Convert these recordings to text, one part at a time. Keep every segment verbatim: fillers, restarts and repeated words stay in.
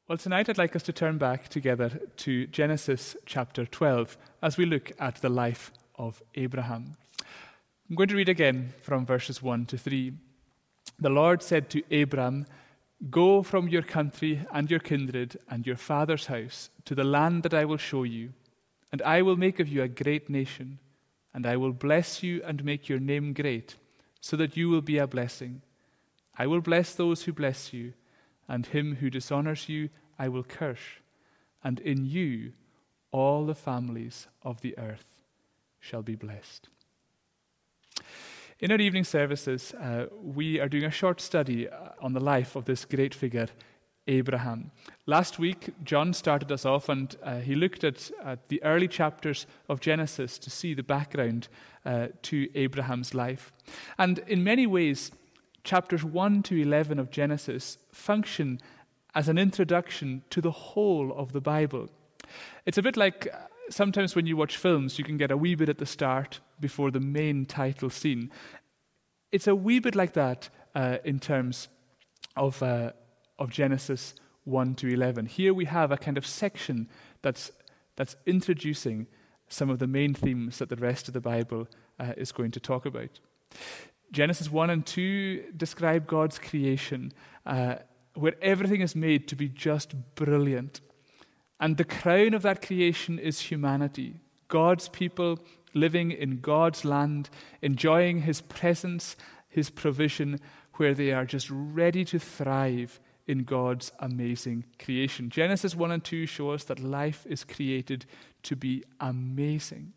Well, tonight I'd like us to turn back together to Genesis chapter twelve as we look at the life of Abraham. I'm going to read again from verses one to three. The Lord said to Abram, "Go from your country and your kindred and your father's house to the land that I will show you, and I will make of you a great nation, and I will bless you and make your name great, so that you will be a blessing. I will bless those who bless you, and him who dishonors you I will curse, and in you all the families of the earth shall be blessed." In our evening services, uh, we are doing a short study on the life of this great figure, Abraham. Last week, John started us off, and uh, he looked at, at the early chapters of Genesis to see the background uh, to Abraham's life. And in many ways, chapters one to eleven of Genesis function as an introduction to the whole of the Bible. It's a bit like uh, sometimes when you watch films, you can get a wee bit at the start before the main title scene. It's a wee bit like that uh, in terms of uh, of Genesis one to eleven. Here we have a kind of section that's that's introducing some of the main themes that the rest of the Bible uh, is going to talk about. Genesis one and two describe God's creation, uh, where everything is made to be just brilliant. And the crown of that creation is humanity, God's people living in God's land, enjoying his presence, his provision, where they are just ready to thrive in God's amazing creation. Genesis one and two show us that life is created to be amazing.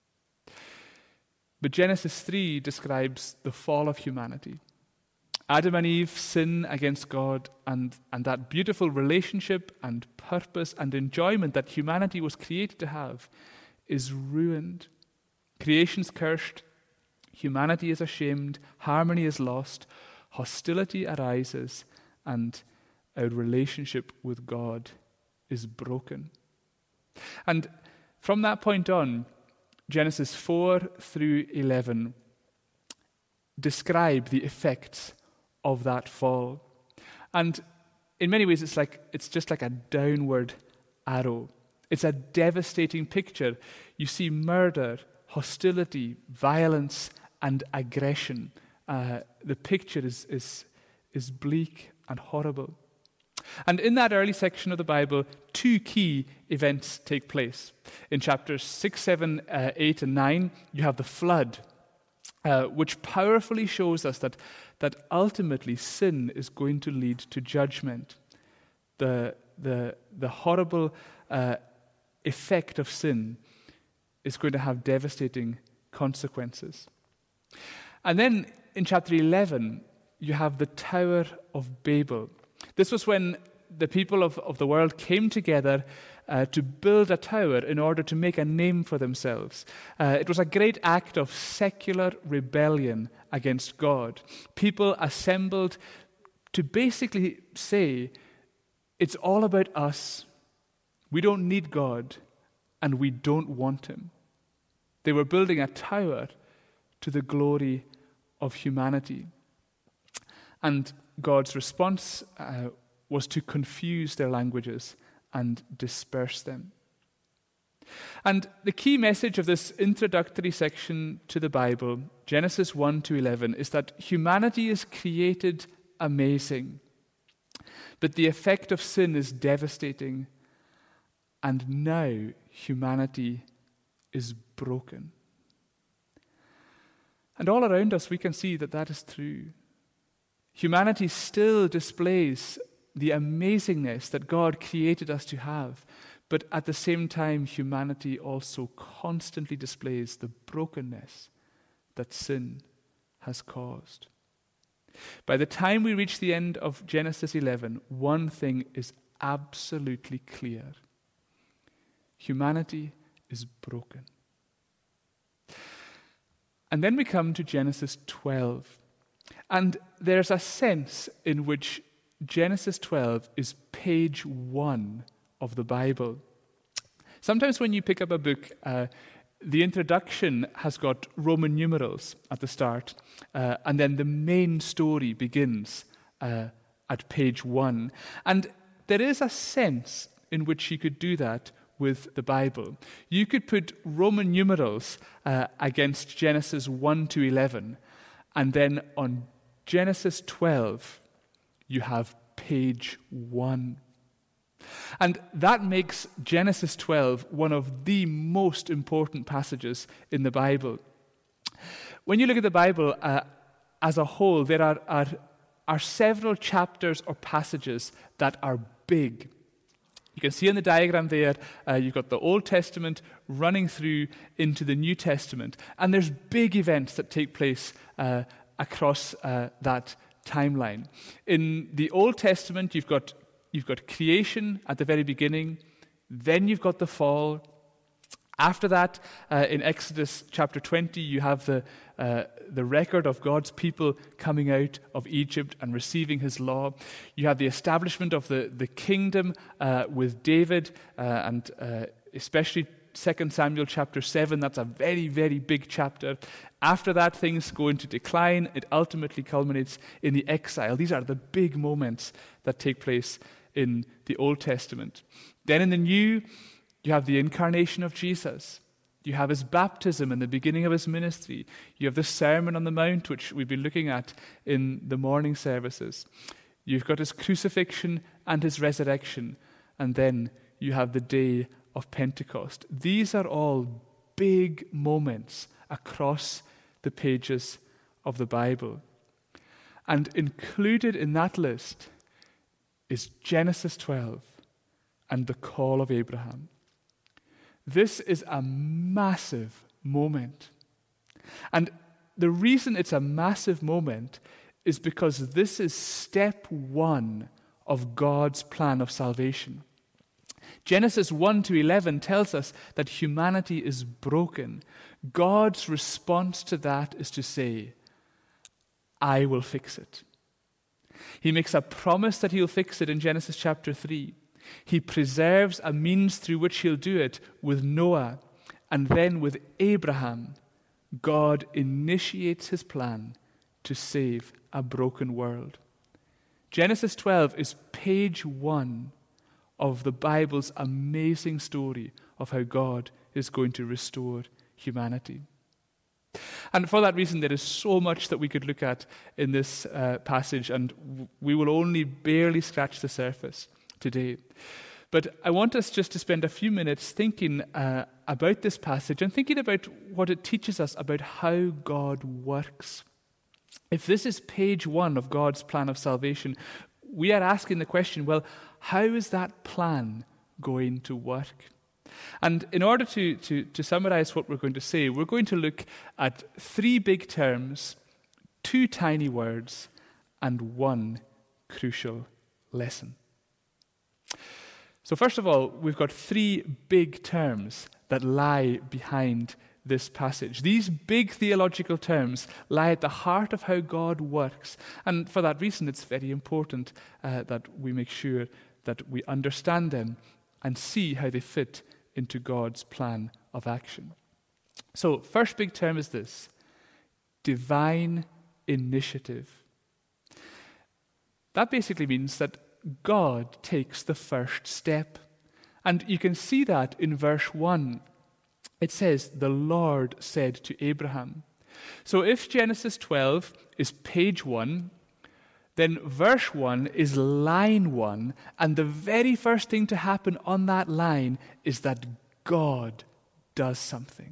But Genesis three describes the fall of humanity. Adam and Eve sin against God, and, and that beautiful relationship and purpose and enjoyment that humanity was created to have is ruined. Creation's cursed, humanity is ashamed, harmony is lost, hostility arises, and our relationship with God is broken. And from that point on, Genesis four through eleven describe the effects of that fall. And in many ways, it's like it's just like a downward arrow. It's a devastating picture. You see murder, hostility, violence, and aggression. Uh, the picture is, is, is bleak and horrible. And in that early section of the Bible, two key events take place. In chapters six, seven, uh, eight, and nine, you have the flood, uh, which powerfully shows us that, that ultimately sin is going to lead to judgment. The, the, the horrible uh, effect of sin is going to have devastating consequences. And then in chapter eleven, you have the Tower of Babel. This was when the people of, of the world came together uh, to build a tower in order to make a name for themselves. Uh, it was a great act of secular rebellion against God. People assembled to basically say, it's all about us. We don't need God, and we don't want him. They were building a tower to the glory of humanity. And God's response uh, was to confuse their languages and disperse them. And the key message of this introductory section to the Bible, Genesis one to eleven, is that humanity is created amazing, but the effect of sin is devastating, and now humanity is broken. And all around us we can see that that is true. Humanity still displays the amazingness that God created us to have, but at the same time, humanity also constantly displays the brokenness that sin has caused. By the time we reach the end of Genesis eleven, one thing is absolutely clear. Humanity is broken. And then we come to Genesis twelve. And there's a sense in which Genesis twelve is page one of the Bible. Sometimes when you pick up a book, uh, the introduction has got Roman numerals at the start, uh, and then the main story begins uh, at page one. And there is a sense in which you could do that with the Bible. You could put Roman numerals uh, against Genesis one to eleven, and then on Genesis twelve, you have page one. And that makes Genesis twelve one of the most important passages in the Bible. When you look at the Bible uh, as a whole, there are, are, are several chapters or passages that are big. You can see on the diagram there, uh, you've got the Old Testament running through into the New Testament. And there's big events that take place uh, across uh, that timeline. In the Old Testament, you've got you've got creation at the very beginning. Then you've got the fall. After that, uh, in Exodus chapter twenty, you have the uh, the record of God's people coming out of Egypt and receiving his law. You have the establishment of the, the kingdom uh, with David, uh, and uh, especially Second Samuel chapter seven. That's a very, very big chapter. After that, things go into decline. It ultimately culminates in the exile. These are the big moments that take place in the Old Testament. Then in the New, you have the incarnation of Jesus. You have his baptism and the beginning of his ministry. You have the Sermon on the Mount, which we've been looking at in the morning services. You've got his crucifixion and his resurrection. And then you have the day of Pentecost. These are all big moments across the pages of the Bible. And included in that list is Genesis twelve and the call of Abraham. This is a massive moment. And the reason it's a massive moment is because this is step one of God's plan of salvation. Genesis one to eleven tells us that humanity is broken. God's response to that is to say, I will fix it. He makes a promise that he'll fix it in Genesis chapter three. He preserves a means through which he'll do it with Noah. And then with Abraham, God initiates his plan to save a broken world. Genesis twelve is page one of the Bible's amazing story of how God is going to restore humanity. And for that reason, there is so much that we could look at in this uh, passage, and w- we will only barely scratch the surface today. But I want us just to spend a few minutes thinking uh, about this passage and thinking about what it teaches us about how God works. If this is page one of God's plan of salvation, we are asking the question, well, how is that plan going to work? And in order to, to, to summarize what we're going to say, we're going to look at three big terms, two tiny words, and one crucial lesson. So first of all, we've got three big terms that lie behind this passage. These big theological terms lie at the heart of how God works. And for that reason, it's very important uh, that we make sure that we understand them and see how they fit into God's plan of action. So, first big term is this: divine initiative. That basically means that God takes the first step. And you can see that in verse one. It says, the Lord said to Abraham. So if Genesis twelve is page one, then verse one is line one, and the very first thing to happen on that line is that God does something.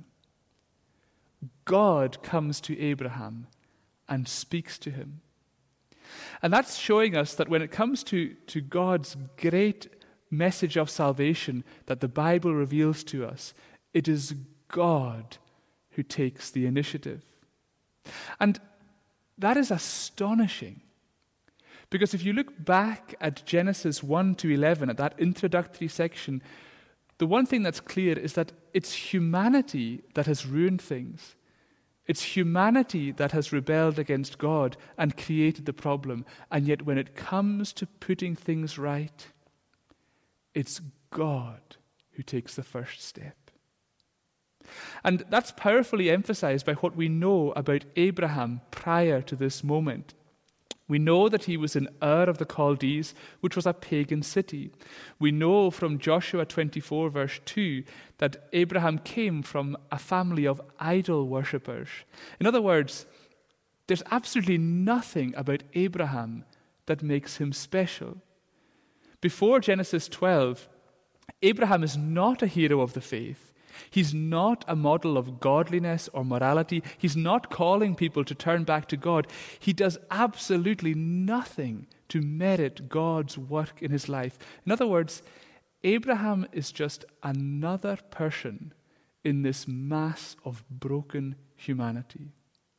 God comes to Abraham and speaks to him. And that's showing us that when it comes to, to God's great message of salvation that the Bible reveals to us, it is God who takes the initiative. And that is astonishing. Because if you look back at Genesis one to eleven, at that introductory section, the one thing that's clear is that it's humanity that has ruined things. It's humanity that has rebelled against God and created the problem. And yet when it comes to putting things right, it's God who takes the first step. And that's powerfully emphasized by what we know about Abraham prior to this moment. We know that he was in Ur of the Chaldees, which was a pagan city. We know from Joshua twenty-four, verse two, that Abraham came from a family of idol worshippers. In other words, there's absolutely nothing about Abraham that makes him special. Before Genesis twelve, Abraham is not a hero of the faith. He's not a model of godliness or morality. He's not calling people to turn back to God. He does absolutely nothing to merit God's work in his life. In other words, Abraham is just another person in this mass of broken humanity.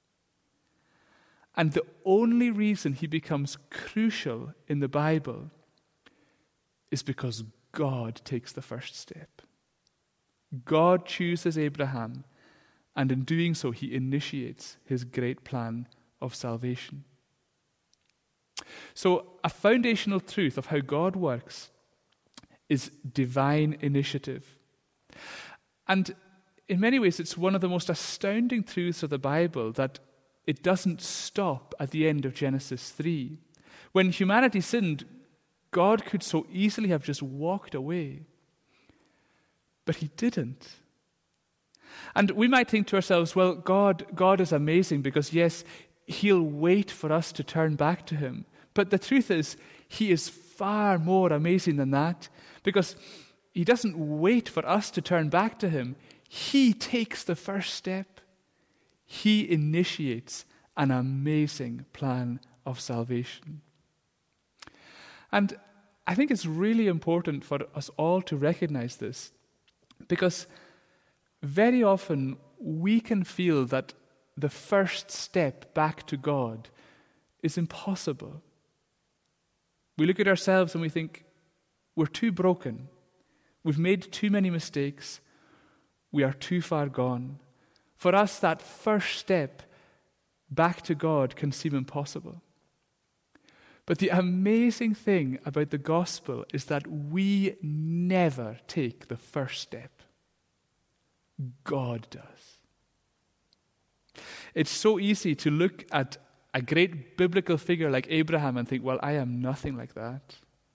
And the only reason he becomes crucial in the Bible is because God takes the first step. God chooses Abraham, and in doing so, he initiates his great plan of salvation. So, a foundational truth of how God works is divine initiative. And in many ways, it's one of the most astounding truths of the Bible that it doesn't stop at the end of Genesis three. When humanity sinned, God could so easily have just walked away. But he didn't. And we might think to ourselves, well, God, God is amazing because, yes, he'll wait for us to turn back to him. But the truth is, he is far more amazing than that, because he doesn't wait for us to turn back to him. He takes the first step. He initiates an amazing plan of salvation. And I think it's really important for us all to recognize this, because very often we can feel that the first step back to God is impossible. We look at ourselves and we think, we're too broken. We've made too many mistakes. We are too far gone. For us, that first step back to God can seem impossible. But the amazing thing about the gospel is that we never take the first step. God does. It's so easy to look at a great biblical figure like Abraham and think, well, I am nothing like that.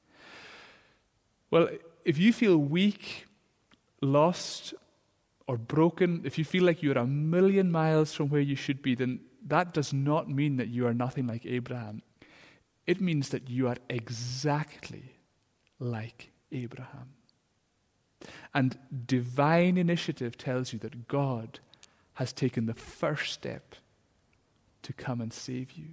Well, if you feel weak, lost, or broken, if you feel like you're a million miles from where you should be, then that does not mean that you are nothing like Abraham. It means that you are exactly like Abraham. And divine initiative tells you that God has taken the first step to come and save you.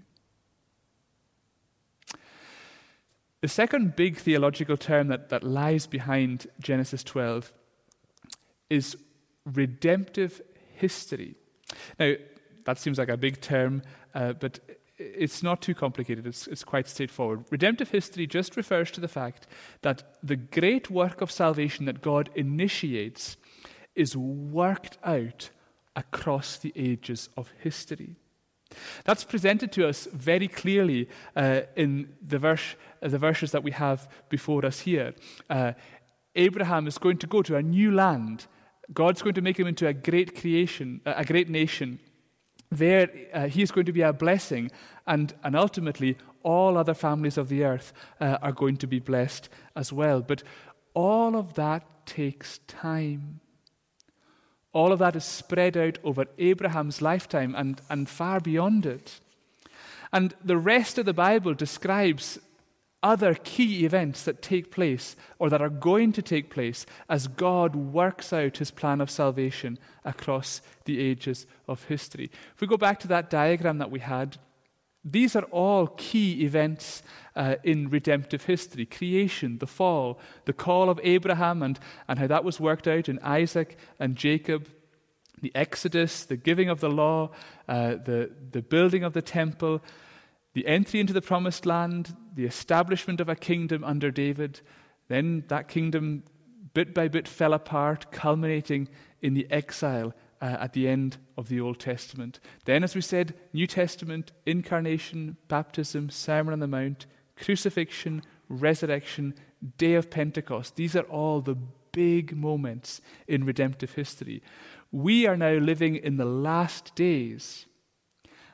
The second big theological term that, that lies behind Genesis twelve is redemptive history. Now, that seems like a big term, uh, but it's not too complicated. It's, it's quite straightforward. Redemptive history just refers to the fact that the great work of salvation that God initiates is worked out across the ages of history. That's presented to us very clearly uh, in the verse, uh, the verses that we have before us here. Uh, Abraham is going to go to a new land. God's going to make him into a great creation, a great nation. There, uh, he is going to be a blessing, and, and ultimately, all other families of the earth uh, are going to be blessed as well. But all of that takes time. All of that is spread out over Abraham's lifetime and, and far beyond it. And the rest of the Bible describes other key events that take place or that are going to take place as God works out his plan of salvation across the ages of history. If we go back to that diagram that we had, these are all key events uh, in redemptive history. Creation, the fall, the call of Abraham and, and how that was worked out in Isaac and Jacob, the Exodus, the giving of the law, uh, the, the building of the temple, the entry into the promised land, the establishment of a kingdom under David. Then that kingdom bit by bit fell apart, culminating in the exile uh, at the end of the Old Testament. Then, as we said, New Testament, incarnation, baptism, Sermon on the Mount, crucifixion, resurrection, day of Pentecost. These are all the big moments in redemptive history. We are now living in the last days,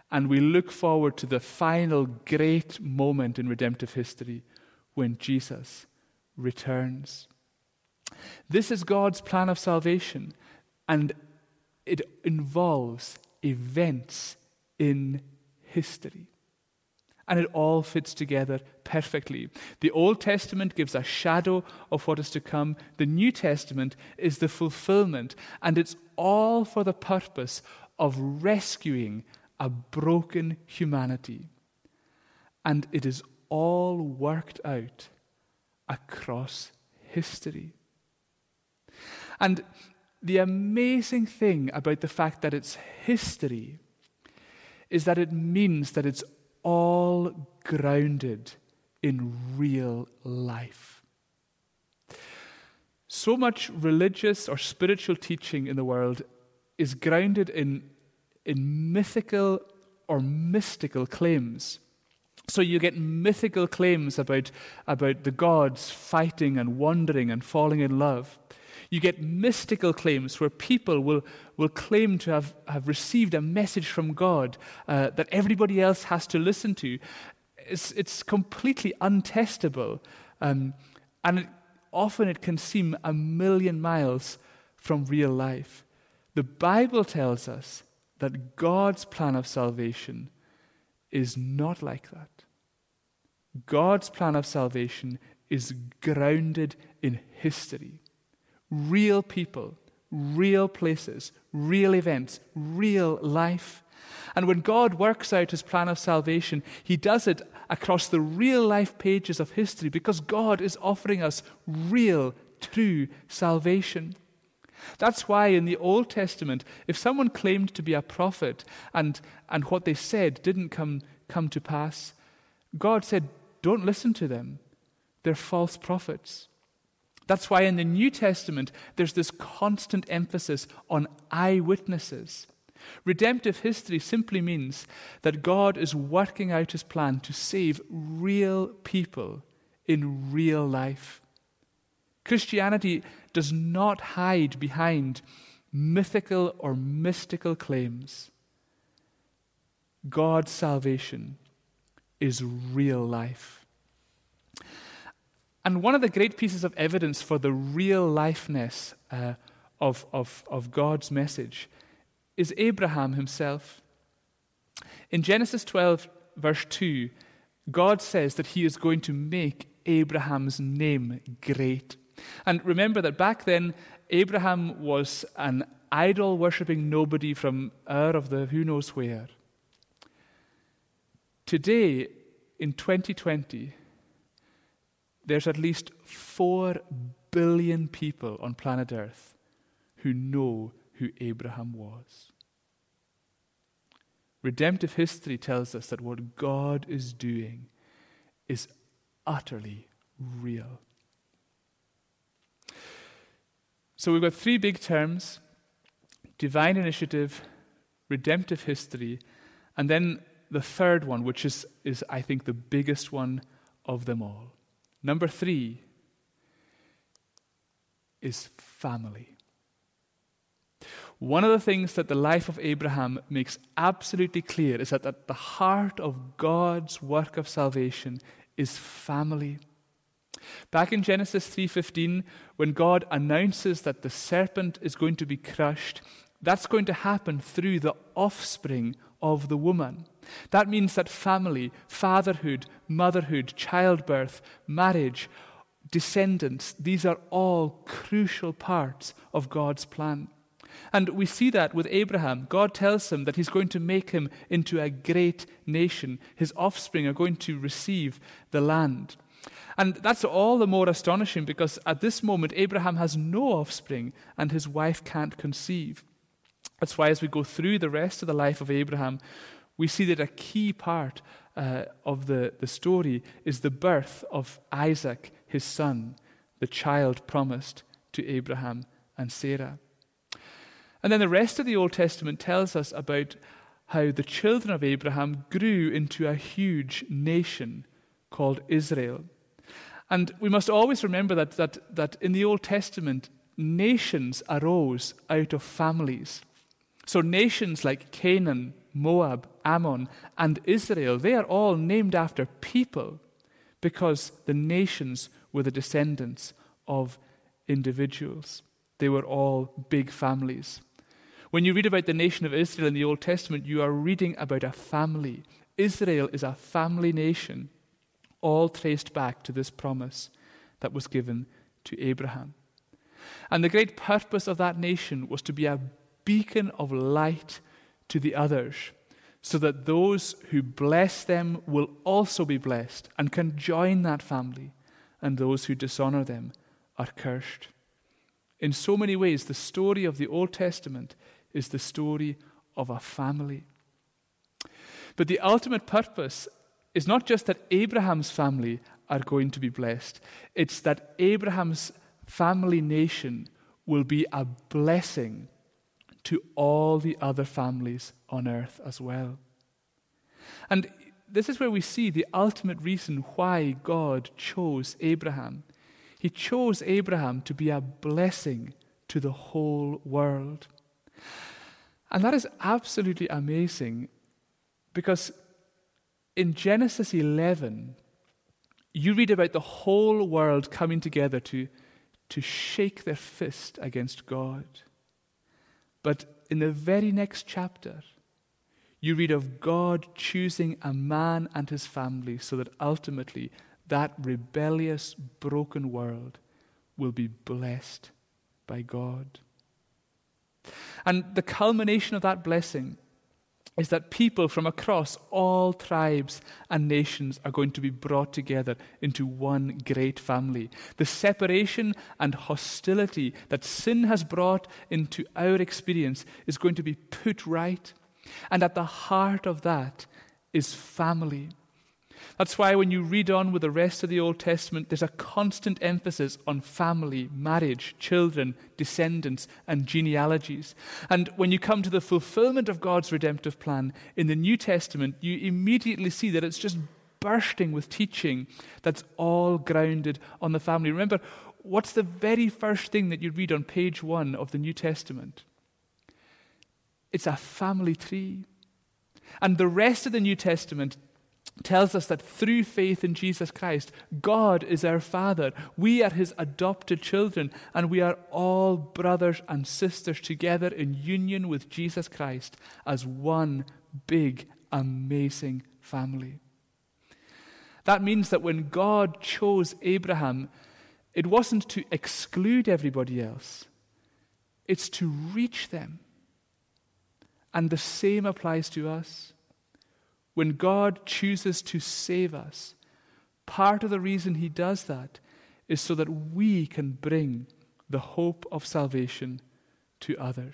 And we look forward to the final great moment in redemptive history when Jesus returns. This is God's plan of salvation, and it involves events in history. And it all fits together perfectly. The Old Testament gives a shadow of what is to come. The New Testament is the fulfillment, and it's all for the purpose of rescuing a broken humanity. And it is all worked out across history. And the amazing thing about the fact that it's history is that it means that it's all grounded in real life. So much religious or spiritual teaching in the world is grounded in, in mythical or mystical claims. So you get mythical claims about, about the gods fighting and wandering and falling in love. You get mystical claims where people will, will claim to have, have received a message from God uh, that everybody else has to listen to. It's, it's completely untestable. Um, and it, often it can seem a million miles from real life. The Bible tells us that God's plan of salvation is not like that. God's plan of salvation is grounded in history. Real people, real places, real events, real life. And when God works out his plan of salvation, he does it across the real life pages of history because God is offering us real, true salvation. That's why in the Old Testament, if someone claimed to be a prophet and, and what they said didn't come, come to pass, God said, don't listen to them. They're false prophets. That's why in the New Testament, there's this constant emphasis on eyewitnesses. Redemptive history simply means that God is working out his plan to save real people in real life. Christianity does not hide behind mythical or mystical claims. God's salvation is real life. And one of the great pieces of evidence for the real lifeness uh, of, of, of God's message is Abraham himself. In Genesis twelve, verse two, God says that he is going to make Abraham's name great. And remember that back then, Abraham was an idol-worshipping nobody from Ur of the who knows where. Today, in twenty twenty, there's at least four billion people on planet Earth who know who Abraham was. Redemptive history tells us that what God is doing is utterly real. So we've got three big terms: divine initiative, redemptive history, and then the third one, which is, is I think, the biggest one of them all. Number three is family. One of the things that the life of Abraham makes absolutely clear is that at the heart of God's work of salvation is family. Back in Genesis three fifteen, when God announces that the serpent is going to be crushed, that's going to happen through the offspring of the woman. That means that family, fatherhood, motherhood, childbirth, marriage, descendants, these are all crucial parts of God's plan. And we see that with Abraham. God tells him that he's going to make him into a great nation. His offspring are going to receive the land. And that's all the more astonishing because at this moment, Abraham has no offspring and his wife can't conceive. That's why as we go through the rest of the life of Abraham, we see that a key part uh, of the, the story is the birth of Isaac, his son, the child promised to Abraham and Sarah. And then the rest of the Old Testament tells us about how the children of Abraham grew into a huge nation called Israel. And we must always remember that, that, that in the Old Testament, nations arose out of families. So nations like Canaan, Moab, Ammon, and Israel, they are all named after people because the nations were the descendants of individuals. They were all big families. When you read about the nation of Israel in the Old Testament, you are reading about a family. Israel is a family nation, all traced back to this promise that was given to Abraham. And the great purpose of that nation was to be a beacon of light to the others, so that those who bless them will also be blessed and can join that family, and those who dishonor them are cursed. In so many ways, the story of the Old Testament is the story of a family. But the ultimate purpose is not just that Abraham's family are going to be blessed. It's that Abraham's family nation will be a blessing to all the other families on earth as well. And this is where we see the ultimate reason why God chose Abraham. He chose Abraham to be a blessing to the whole world. And that is absolutely amazing, because in Genesis eleven, you read about the whole world coming together to, to shake their fist against God. But in the very next chapter, you read of God choosing a man and his family so that ultimately that rebellious, broken world will be blessed by God. And the culmination of that blessing is that people from across all tribes and nations are going to be brought together into one great family. The separation and hostility that sin has brought into our experience is going to be put right. And at the heart of that is family. That's why when you read on with the rest of the Old Testament, there's a constant emphasis on family, marriage, children, descendants, and genealogies. And when you come to the fulfillment of God's redemptive plan in the New Testament, you immediately see that it's just bursting with teaching that's all grounded on the family. Remember, what's the very first thing that you read on page one of the New Testament? It's a family tree. And the rest of the New Testament tells us that through faith in Jesus Christ, God is our Father. We are his adopted children, and we are all brothers and sisters together in union with Jesus Christ as one big, amazing family. That means that when God chose Abraham, it wasn't to exclude everybody else. It's to reach them. And the same applies to us. When God chooses to save us, part of the reason he does that is so that we can bring the hope of salvation to others.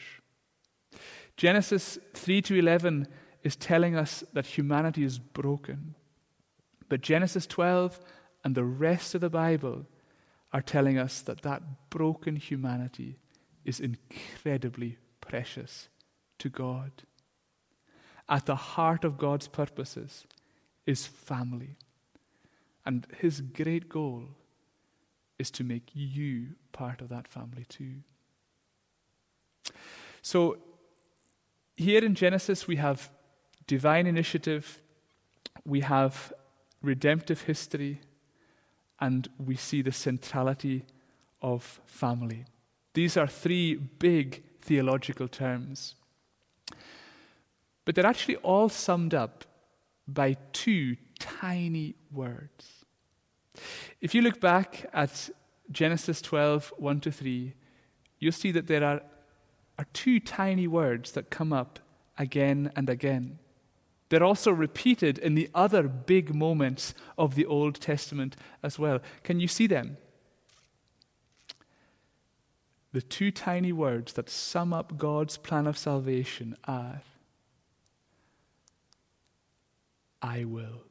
Genesis three to eleven is telling us that humanity is broken. But Genesis twelve and the rest of the Bible are telling us that that broken humanity is incredibly precious to God. At the heart of God's purposes is family. And his great goal is to make you part of that family too. So here in Genesis we have divine initiative, we have redemptive history, and we see the centrality of family. These are three big theological terms. But they're actually all summed up by two tiny words. If you look back at Genesis twelve, one to three, you'll see that there are, are two tiny words that come up again and again. They're also repeated in the other big moments of the Old Testament as well. Can you see them? The two tiny words that sum up God's plan of salvation are, I will.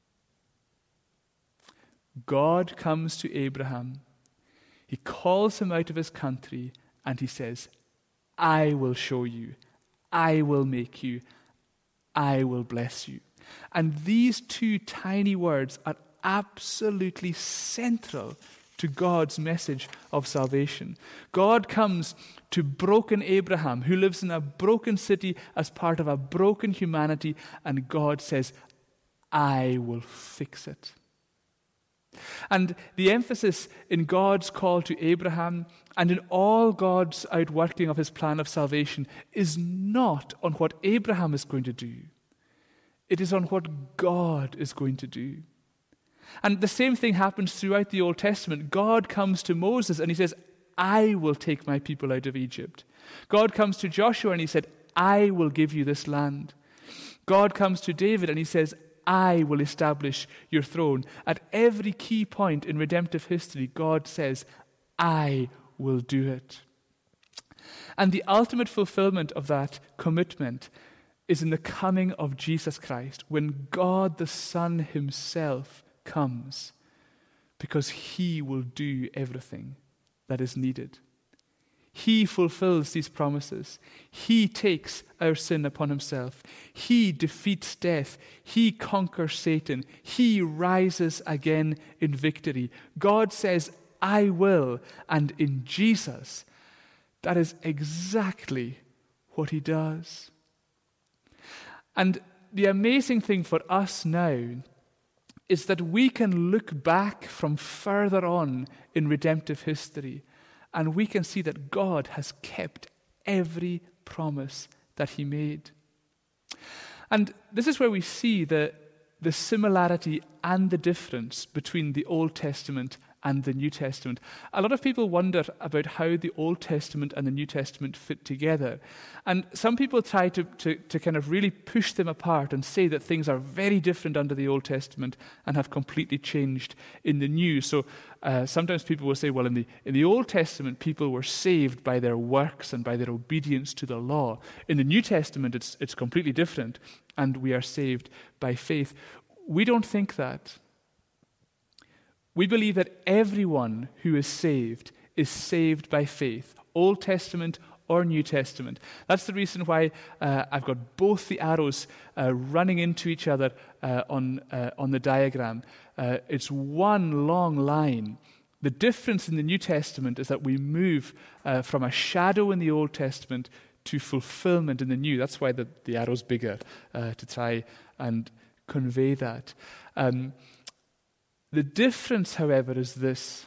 God comes to Abraham. He calls him out of his country and he says, I will show you. I will make you. I will bless you. And these two tiny words are absolutely central to God's message of salvation. God comes to broken Abraham, who lives in a broken city as part of a broken humanity, and God says, I will fix it. And the emphasis in God's call to Abraham and in all God's outworking of his plan of salvation is not on what Abraham is going to do. It is on what God is going to do. And the same thing happens throughout the Old Testament. God comes to Moses and he says, I will take my people out of Egypt. God comes to Joshua and he said, I will give you this land. God comes to David and he says, I will establish your throne. At every key point in redemptive history, God says, I will do it. And the ultimate fulfillment of that commitment is in the coming of Jesus Christ, when God the Son himself comes, because he will do everything that is needed. He fulfills these promises. He takes our sin upon himself. He defeats death. He conquers Satan. He rises again in victory. God says, I will. And in Jesus, that is exactly what he does. And the amazing thing for us now is that we can look back from further on in redemptive history, and we can see that God has kept every promise that he made. And this is where we see the, the similarity and the difference between the Old Testament and the New Testament. A lot of people wonder about how the Old Testament and the New Testament fit together. And some people try to, to, to kind of really push them apart and say that things are very different under the Old Testament and have completely changed in the New. So uh, sometimes people will say, well, in the, in the Old Testament, people were saved by their works and by their obedience to the law. In the New Testament, it's, it's completely different, and we are saved by faith. We don't think that. We believe that everyone who is saved is saved by faith, Old Testament or New Testament. That's the reason why uh, I've got both the arrows uh, running into each other uh, on, uh, on the diagram. Uh, it's one long line. The difference in the New Testament is that we move uh, from a shadow in the Old Testament to fulfillment in the New. That's why the, the arrow's bigger, uh, to try and convey that. Um, The difference, however, is this.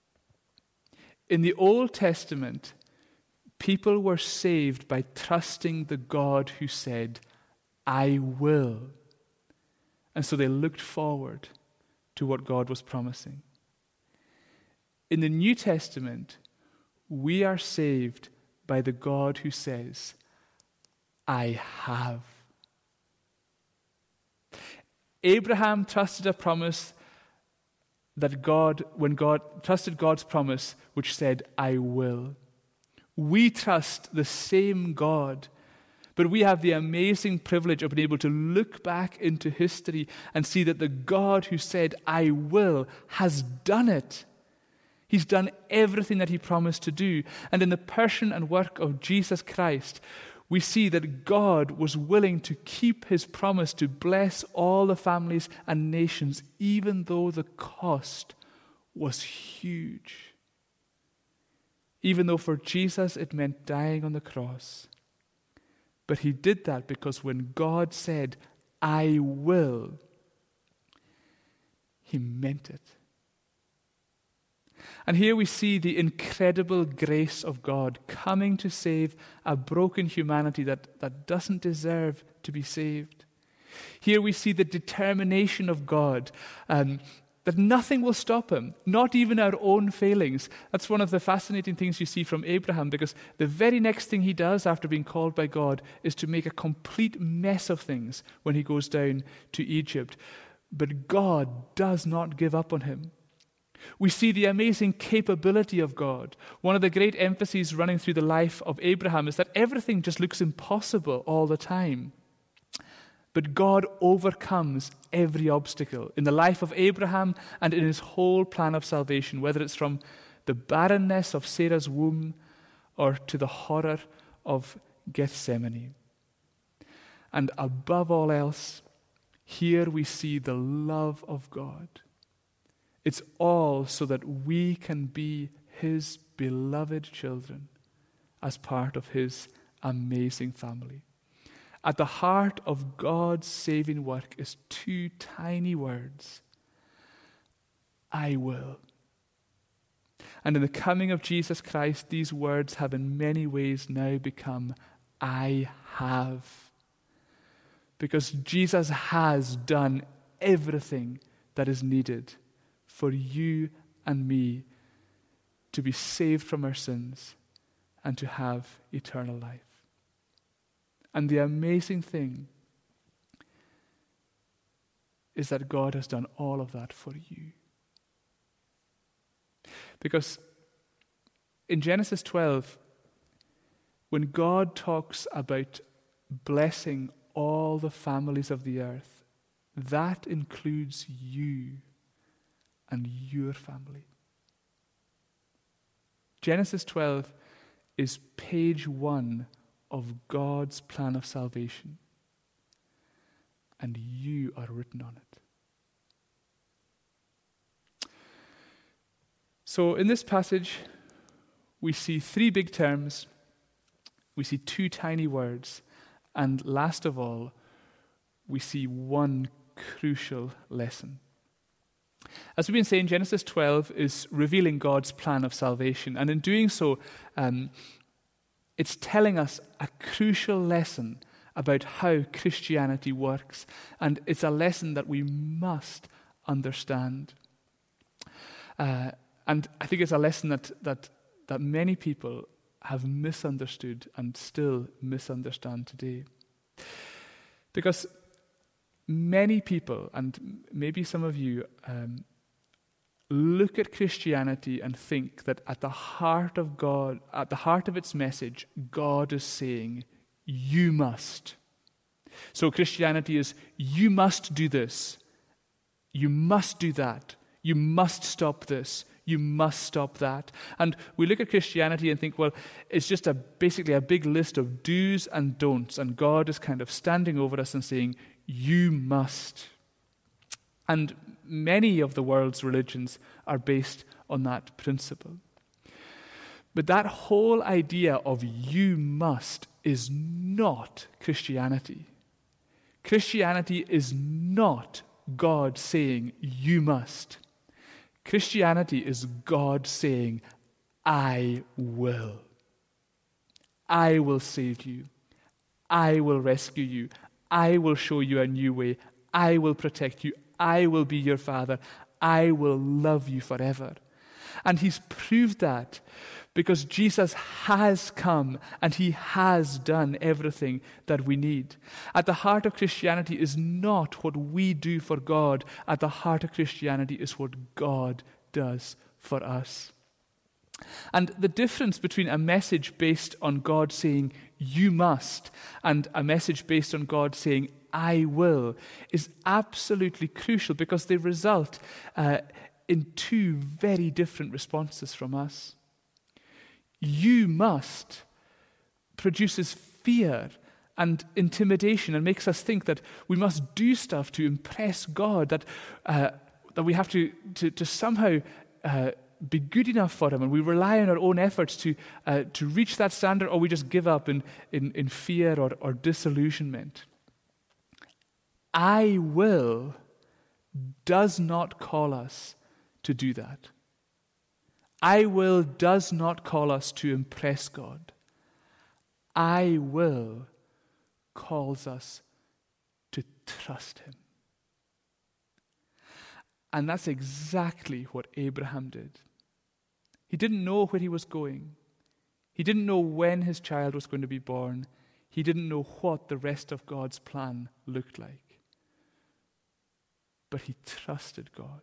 In the Old Testament, people were saved by trusting the God who said, I will. And so they looked forward to what God was promising. In the New Testament, we are saved by the God who says, I have. Abraham trusted a promise that God, when God trusted God's promise, which said, I will. We trust the same God, but we have the amazing privilege of being able to look back into history and see that the God who said, I will, has done it. He's done everything that he promised to do. And in the person and work of Jesus Christ, we see that God was willing to keep his promise to bless all the families and nations, even though the cost was huge. Even though for Jesus it meant dying on the cross. But he did that because when God said, I will, he meant it. And here we see the incredible grace of God coming to save a broken humanity that, that doesn't deserve to be saved. Here we see the determination of God, um, that nothing will stop him, not even our own failings. That's one of the fascinating things you see from Abraham, because the very next thing he does after being called by God is to make a complete mess of things when he goes down to Egypt. But God does not give up on him. We see the amazing capability of God. One of the great emphases running through the life of Abraham is that everything just looks impossible all the time. But God overcomes every obstacle in the life of Abraham and in his whole plan of salvation, whether it's from the barrenness of Sarah's womb or to the horror of Gethsemane. And above all else, here we see the love of God. It's all so that we can be his beloved children as part of his amazing family. At the heart of God's saving work is two tiny words: I will. And in the coming of Jesus Christ, these words have in many ways now become I have. Because Jesus has done everything that is needed for you and me to be saved from our sins and to have eternal life. And the amazing thing is that God has done all of that for you. Because in Genesis twelve, when God talks about blessing all the families of the earth, that includes you and your family. Genesis twelve is page one of God's plan of salvation, and you are written on it. So in this passage, we see three big terms, we see two tiny words, and last of all, we see one crucial lesson. As we've been saying, Genesis twelve is revealing God's plan of salvation, and in doing so, um, it's telling us a crucial lesson about how Christianity works, and it's a lesson that we must understand. Uh, and I think it's a lesson that, that, that many people have misunderstood and still misunderstand today. Because many people, and maybe some of you, um, look at Christianity and think that at the heart of God, at the heart of its message, God is saying, you must. So Christianity is, you must do this. You must do that. You must stop this. You must stop that. And we look at Christianity and think, well, it's just a basically a big list of do's and don'ts, and God is kind of standing over us and saying, you must. And many of the world's religions are based on that principle. But that whole idea of you must is not Christianity. Christianity is not God saying, you must. Christianity is God saying, I will. I will save you. I will rescue you. I will show you a new way. I will protect you. I will be your father. I will love you forever. And he's proved that because Jesus has come and he has done everything that we need. At the heart of Christianity is not what we do for God. At the heart of Christianity is what God does for us. And the difference between a message based on God saying, you must, and a message based on God saying, I will, is absolutely crucial because they result uh, in two very different responses from us. You must produces fear and intimidation and makes us think that we must do stuff to impress God, that uh, that we have to, to, to somehow uh, be good enough for him, and we rely on our own efforts to uh, to reach that standard, or we just give up in, in, in fear or, or disillusionment. I will does not call us to do that. I will does not call us to impress God. I will calls us to trust him. And that's exactly what Abraham did. He didn't know where he was going. He didn't know when his child was going to be born. He didn't know what the rest of God's plan looked like. But he trusted God.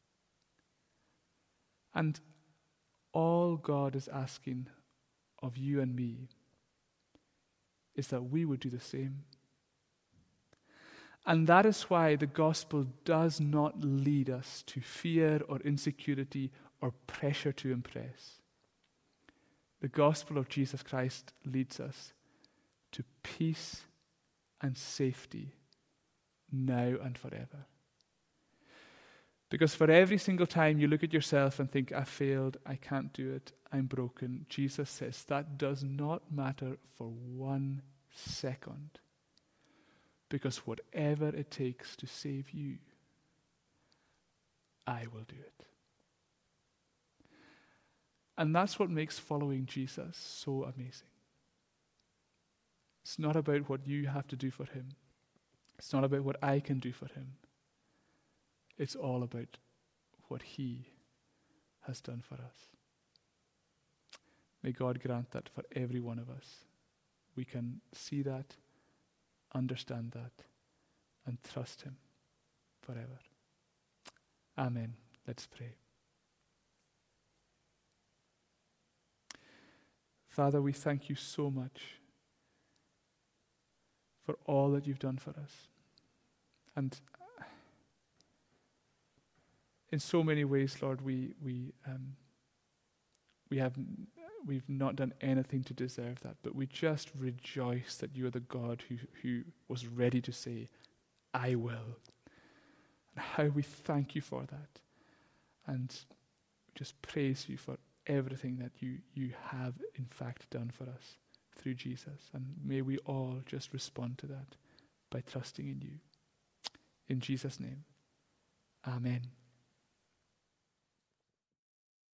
And all God is asking of you and me is that we would do the same. And that is why the gospel does not lead us to fear or insecurity or pressure to impress. The gospel of Jesus Christ leads us to peace and safety now and forever. Because for every single time you look at yourself and think, I failed, I can't do it, I'm broken, Jesus says that does not matter for one second. Because whatever it takes to save you, I will do it. And that's what makes following Jesus so amazing. It's not about what you have to do for him. It's not about what I can do for him. It's all about what he has done for us. May God grant that for every one of us. We can see that, understand that, and trust him forever. Amen. Let's pray. Father, we thank you so much for all that you've done for us. And in so many ways, Lord, we we um, we have we've not done anything to deserve that, but we just rejoice that you are the God who who was ready to say, "I will." And how we thank you for that, and just praise you for everything that you you have in fact done for us through Jesus. And may we all just respond to that by trusting in you. In Jesus' name, amen.